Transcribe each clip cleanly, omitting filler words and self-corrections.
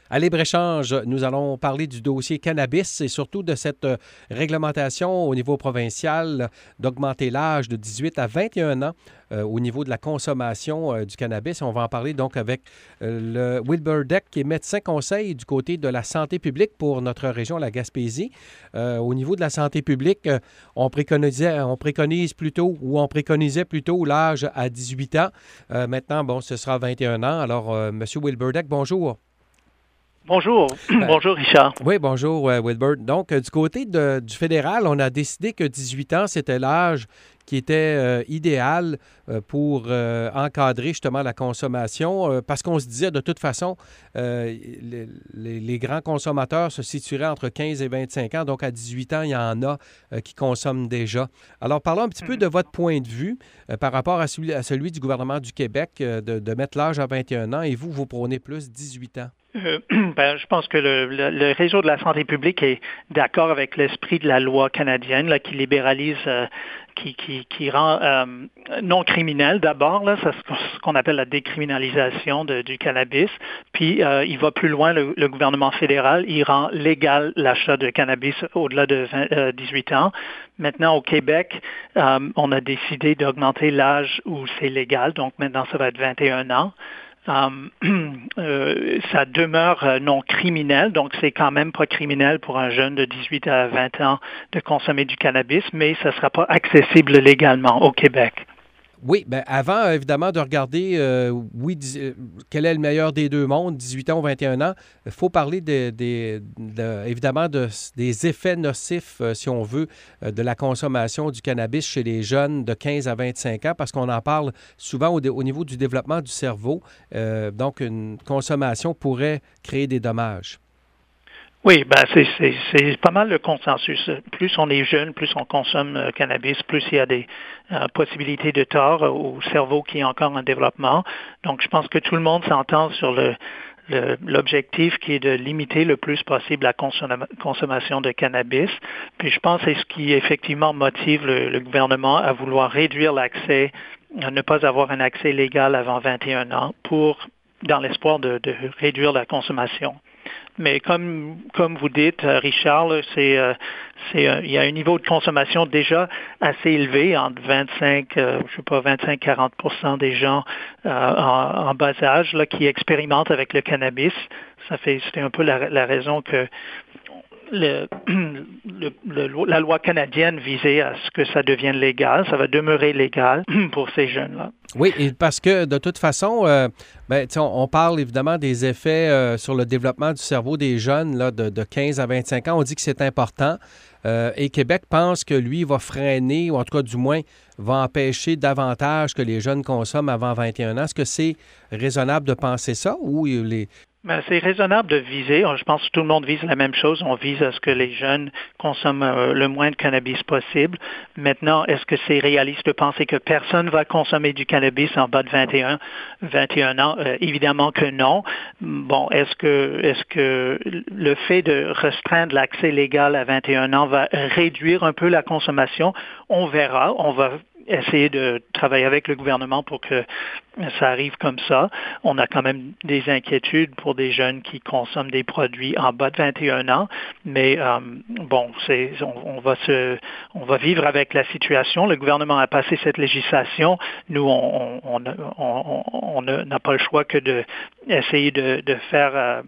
À Libre-Échange, nous allons parler du dossier cannabis et surtout de cette réglementation au niveau provincial d'augmenter l'âge de 18 à 21 ans au niveau de la consommation du cannabis. On va en parler donc avec le Wilbur Deck, qui est médecin conseil du côté de la santé publique pour notre région, la Gaspésie. Au niveau de la santé publique, on préconisait plutôt l'âge à 18 ans. Maintenant, bon, ce sera 21 ans. Alors, M. Wilbur Deck, bonjour. Bonjour. Bonjour, Richard. Oui, bonjour, Wilbur. Donc, du côté du fédéral, on a décidé que 18 ans, c'était l'âge qui était idéal pour encadrer justement la consommation, parce qu'on se disait de toute façon, les grands consommateurs se situeraient entre 15 et 25 ans, donc à 18 ans, il y en a qui consomment déjà. Alors, parlons un petit peu de votre point de vue par rapport à celui du gouvernement du Québec, de mettre l'âge à 21 ans, et vous prônez plus 18 ans. Je pense que le réseau de la santé publique est d'accord avec l'esprit de la loi canadienne là, qui libéralise, qui rend non criminel d'abord, là, c'est ce qu'on appelle la décriminalisation du cannabis. Puis il va plus loin, le gouvernement fédéral, il rend légal l'achat de cannabis au-delà de 18 ans. Maintenant, au Québec, on a décidé d'augmenter l'âge où c'est légal, donc maintenant ça va être 21 ans. Ça demeure non criminel, donc c'est quand même pas criminel pour un jeune de 18 à 20 ans de consommer du cannabis, mais ça ne sera pas accessible légalement au Québec. Oui, bien avant, évidemment, de regarder, quel est le meilleur des deux mondes, 18 ans ou 21 ans, il faut parler évidemment des effets nocifs, si on veut, de la consommation du cannabis chez les jeunes de 15 à 25 ans, parce qu'on en parle souvent au niveau du développement du cerveau. Donc, une consommation pourrait créer des dommages. Oui, c'est pas mal le consensus. Plus on est jeune, plus on consomme cannabis, plus il y a des possibilités de tort au cerveau qui est encore en développement. Donc, je pense que tout le monde s'entend sur l'objectif qui est de limiter le plus possible la consommation de cannabis. Puis je pense que c'est ce qui effectivement motive le gouvernement à vouloir réduire l'accès, à ne pas avoir un accès légal avant 21 ans dans l'espoir de réduire la consommation. Mais comme vous dites, Richard, il y a un niveau de consommation déjà assez élevé, entre 25-40% des gens en bas âge là, qui expérimentent avec le cannabis. C'était un peu la raison que la loi canadienne visait à ce que ça devienne légal. Ça va demeurer légal pour ces jeunes-là. Oui, et parce que de toute façon, on parle évidemment des effets sur le développement du cerveau des jeunes là, de 15 à 25 ans. On dit que c'est important. Et Québec pense que lui va freiner, ou en tout cas du moins va empêcher davantage que les jeunes consomment avant 21 ans. Est-ce que c'est raisonnable de penser ça ou c'est raisonnable de viser. Je pense que tout le monde vise la même chose. On vise à ce que les jeunes consomment le moins de cannabis possible. Maintenant, est-ce que c'est réaliste de penser que personne va consommer du cannabis en bas de 21 ans? Évidemment que non. Bon, est-ce que le fait de restreindre l'accès légal à 21 ans va réduire un peu la consommation? On verra. On va essayer de travailler avec le gouvernement pour que ça arrive comme ça. On a quand même des inquiétudes pour des jeunes qui consomment des produits en bas de 21 ans, mais on va vivre avec la situation. Le gouvernement a passé cette législation. Nous, on n'a pas le choix que de essayer de faire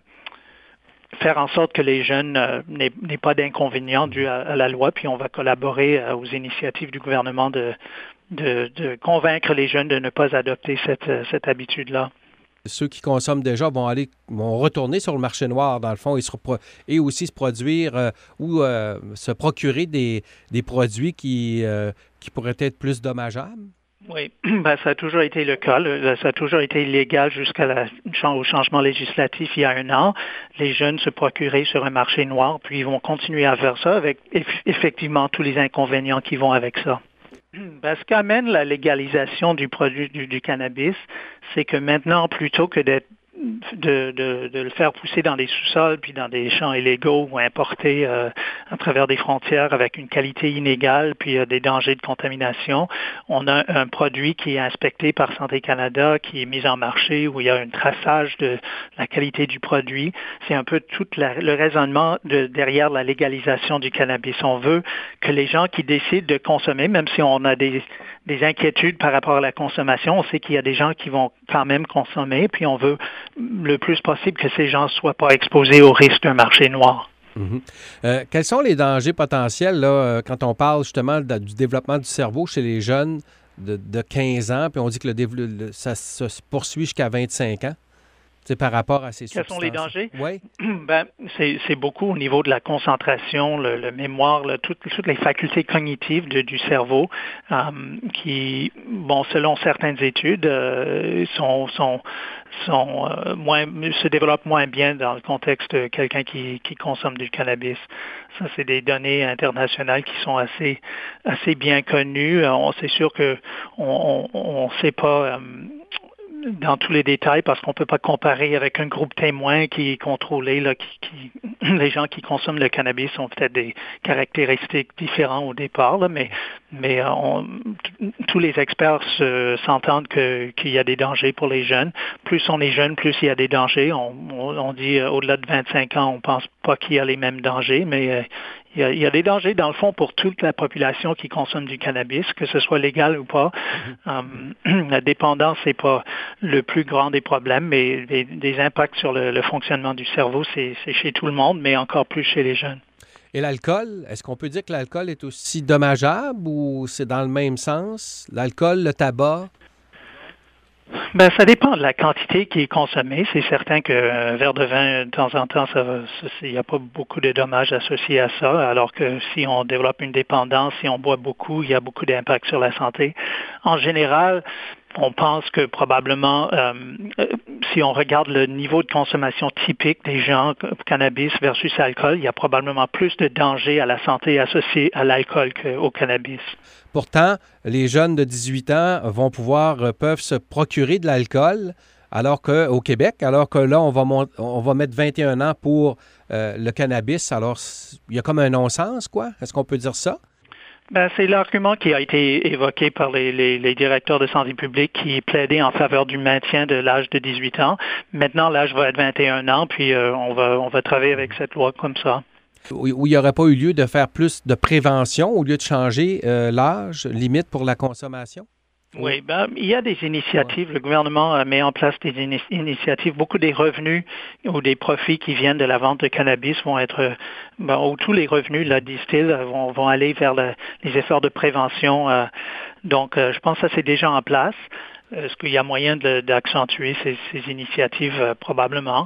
en sorte que les jeunes n'aient pas d'inconvénients dus à la loi, puis on va collaborer aux initiatives du gouvernement de convaincre les jeunes de ne pas adopter cette habitude-là. Ceux qui consomment déjà vont retourner sur le marché noir, dans le fond, et aussi se produire ou se procurer des produits qui pourraient être plus dommageables? Oui, ça a toujours été le cas. Ça a toujours été illégal au changement législatif il y a 1 an. Les jeunes se procuraient sur un marché noir, puis ils vont continuer à faire ça avec effectivement tous les inconvénients qui vont avec ça. Ce qu'amène la légalisation du produit du cannabis, c'est que maintenant, plutôt que de le faire pousser dans des sous-sols puis dans des champs illégaux ou importés à travers des frontières avec une qualité inégale puis des dangers de contamination. On a un produit qui est inspecté par Santé Canada, qui est mis en marché, où il y a un traçage de la qualité du produit. C'est un peu tout le raisonnement derrière la légalisation du cannabis. On veut que les gens qui décident de consommer, même si on a des inquiétudes par rapport à la consommation, on sait qu'il y a des gens qui vont quand même consommer, puis on veut le plus possible que ces gens ne soient pas exposés au risque d'un marché noir. Quels sont les dangers potentiels là, quand on parle justement du développement du cerveau chez les jeunes de 15 ans, puis on dit que ça se poursuit jusqu'à 25 ans? Par rapport à ces substances. Quels sont les dangers? Oui. C'est beaucoup au niveau de la concentration, le mémoire, toutes les facultés cognitives du cerveau qui, selon certaines études, se développent moins bien dans le contexte de quelqu'un qui consomme du cannabis. Ça, c'est des données internationales qui sont assez bien connues. C'est sûr que on sait pas dans tous les détails parce qu'on ne peut pas comparer avec un groupe témoin qui est contrôlé. Les gens qui consomment le cannabis ont peut-être des caractéristiques différentes au départ, mais tous les experts s'entendent qu'il y a des dangers pour les jeunes. Plus on est jeune, plus il y a des dangers. On dit au-delà de 25 ans, on ne pense pas qu'il y a les mêmes dangers, mais il y a des dangers, dans le fond, pour toute la population qui consomme du cannabis, que ce soit légal ou pas. La dépendance n'est pas le plus grand des problèmes, mais des impacts sur le fonctionnement du cerveau, c'est chez tout le monde, mais encore plus chez les jeunes. Et l'alcool, est-ce qu'on peut dire que l'alcool est aussi dommageable ou c'est dans le même sens? L'alcool, le tabac? Ça dépend de la quantité qui est consommée. C'est certain qu'un verre de vin, de temps en temps, il n'y a pas beaucoup de dommages associés à ça, alors que si on développe une dépendance, si on boit beaucoup, il y a beaucoup d'impact sur la santé. En général, on pense que probablement, si on regarde le niveau de consommation typique des gens, cannabis versus alcool, il y a probablement plus de danger à la santé associés à l'alcool qu'au cannabis. Pourtant, les jeunes de 18 ans peuvent se procurer de l'alcool au Québec, alors que là, on va mettre 21 ans pour le cannabis. Alors, il y a comme un non-sens, quoi? Est-ce qu'on peut dire ça? C'est l'argument qui a été évoqué par les directeurs de santé publique qui plaidaient en faveur du maintien de l'âge de 18 ans. Maintenant, l'âge va être 21 ans, puis on va travailler avec cette loi comme ça. Où il n'y aurait pas eu lieu de faire plus de prévention au lieu de changer l'âge limite pour la consommation? Oui, il y a des initiatives. Le gouvernement met en place des initiatives. Beaucoup des revenus ou des profits qui viennent de la vente de cannabis vont être, ou tous les revenus, la distille, vont aller vers les efforts de prévention. Donc, je pense que ça, c'est déjà en place. Est-ce qu'il y a moyen d'accentuer ces initiatives? Probablement.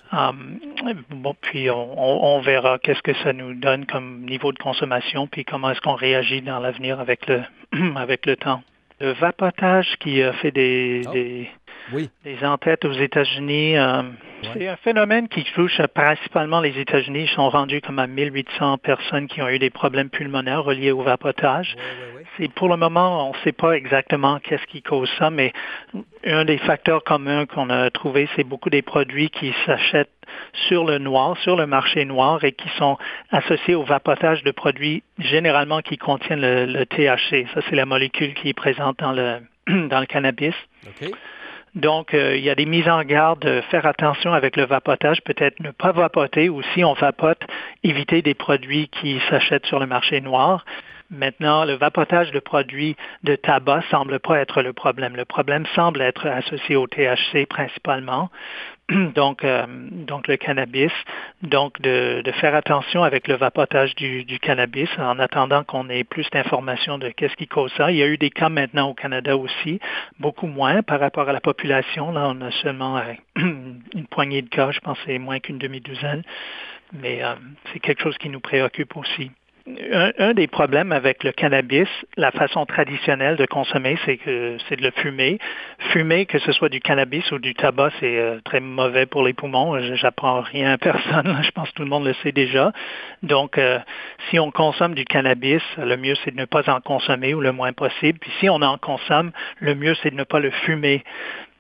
Puis on verra qu'est-ce que ça nous donne comme niveau de consommation, puis comment est-ce qu'on réagit dans l'avenir avec le temps. Le vapotage qui a fait des entêtes aux États-Unis, c'est un phénomène qui touche principalement les États-Unis. Ils sont rendus comme à 1800 personnes qui ont eu des problèmes pulmonaires reliés au vapotage. C'est pour le moment, on ne sait pas exactement qu'est-ce qui cause ça, mais un des facteurs communs qu'on a trouvé, c'est beaucoup des produits qui s'achètent sur le marché noir et qui sont associés au vapotage de produits généralement qui contiennent le THC. Ça, c'est la molécule qui est présente dans le cannabis. Okay. Donc, il y a des mises en garde de faire attention avec le vapotage, peut-être ne pas vapoter ou si on vapote, éviter des produits qui s'achètent sur le marché noir. Maintenant, le vapotage de produits de tabac semble pas être le problème. Le problème semble être associé au THC principalement, donc le cannabis. Donc, de faire attention avec le vapotage du cannabis en attendant qu'on ait plus d'informations de qu'est-ce qui cause ça. Il y a eu des cas maintenant au Canada aussi, beaucoup moins par rapport à la population. Là, on a seulement une poignée de cas, je pense que c'est moins qu'une demi-douzaine, mais c'est quelque chose qui nous préoccupe aussi. Un des problèmes avec le cannabis, la façon traditionnelle de consommer, c'est de le fumer. Fumer, que ce soit du cannabis ou du tabac, c'est très mauvais pour les poumons. J'apprends rien à personne. Je pense que tout le monde le sait déjà. Donc, si on consomme du cannabis, le mieux, c'est de ne pas en consommer ou le moins possible. Puis si on en consomme, le mieux, c'est de ne pas le fumer.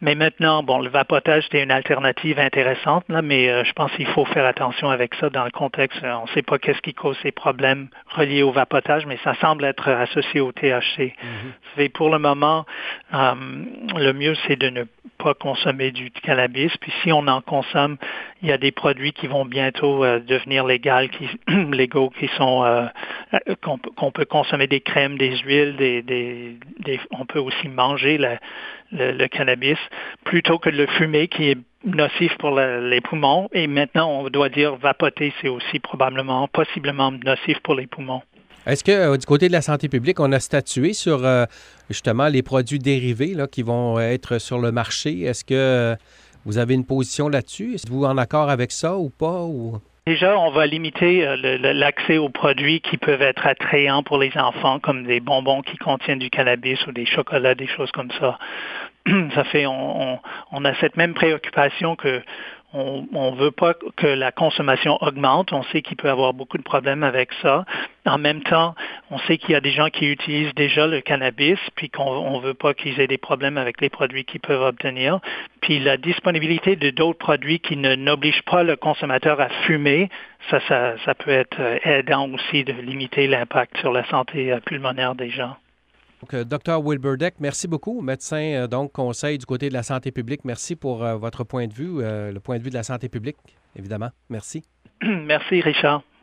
Mais maintenant, bon, le vapotage, c'est une alternative intéressante, là, mais je pense qu'il faut faire attention avec ça dans le contexte. On ne sait pas qu'est-ce qui cause ces problèmes reliés au vapotage, mais ça semble être associé au THC. Et pour le moment, le mieux, c'est de ne pas consommer du cannabis. Puis si on en consomme, il y a des produits qui vont bientôt devenir légaux, qui sont qu'on peut consommer des crèmes, des huiles, on peut aussi manger le cannabis plutôt que de le fumer, qui est nocif pour les poumons. Et maintenant, on doit dire vapoter, c'est aussi possiblement nocif pour les poumons. Est-ce que du côté de la santé publique, on a statué sur justement les produits dérivés là, qui vont être sur le marché? Est-ce que vous avez une position là-dessus? Êtes-vous en accord avec ça ou pas? Ou... Déjà, on va limiter l'accès aux produits qui peuvent être attrayants pour les enfants, comme des bonbons qui contiennent du cannabis ou des chocolats, des choses comme ça. Ça fait, on a cette même préoccupation que on veut pas que la consommation augmente. On sait qu'il peut y avoir beaucoup de problèmes avec ça. En même temps, on sait qu'il y a des gens qui utilisent déjà le cannabis, puis qu'on veut pas qu'ils aient des problèmes avec les produits qu'ils peuvent obtenir. Puis la disponibilité de d'autres produits qui n'obligent pas le consommateur à fumer, ça peut être aidant aussi de limiter l'impact sur la santé pulmonaire des gens. Donc, Dr. Will Burdick, merci beaucoup, médecin, donc conseil du côté de la santé publique. Merci pour votre point de vue, le point de vue de la santé publique, évidemment. Merci. Merci, Richard.